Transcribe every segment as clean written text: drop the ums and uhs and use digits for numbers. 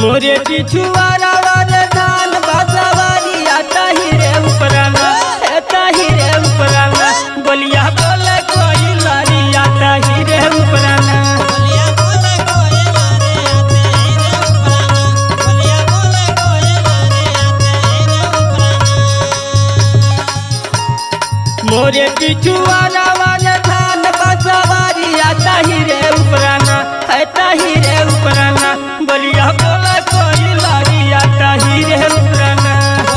मोरे पिछुआरा रे धान बाजावारी आता ही रे उपराना बलिया बोले कोई लारी आता ही रे उपराना मोरे पिछुआरा रे धान बाजावारी आता ही रे उपराना बलिया बोले कोई लारी आता ही रे उपराना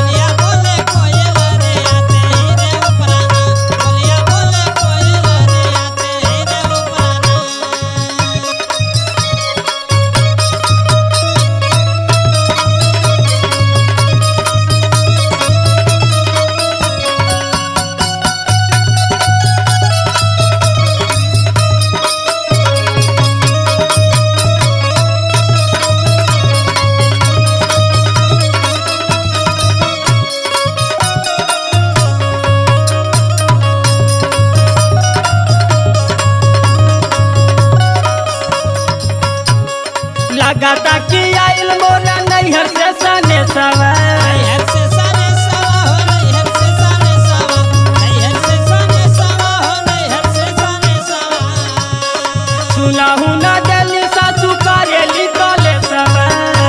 लगाता कि आइल मोरा नैहर से सने सवा सुनाहू न दिली सासू करेली कले सवा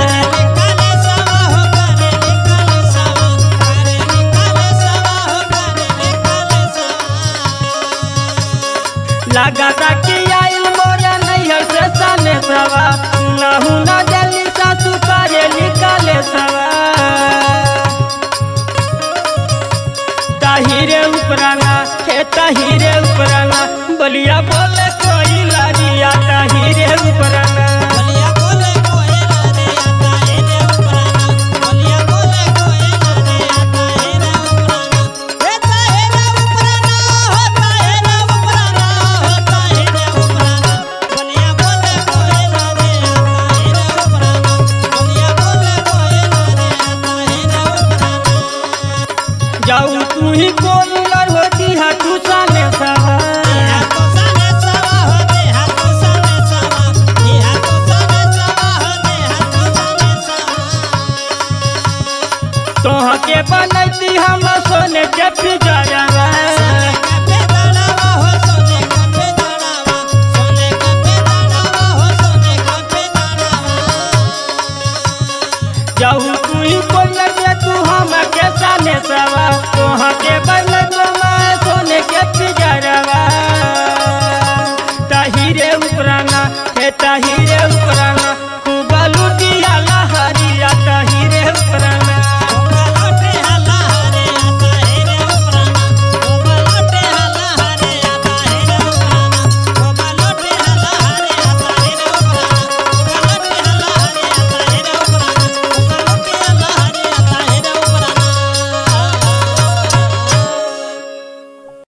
लगाता कि आइल मोरा नैहर से सने सवा सुनाहू न दिली सासू करेली कले सवा ताहिरे उपराना बलिया बोले कोई लारी आता ही रे उपराना जाऊ तू ही कोई लड़ होती है तू साने सवा तोह के बनती हम सोने के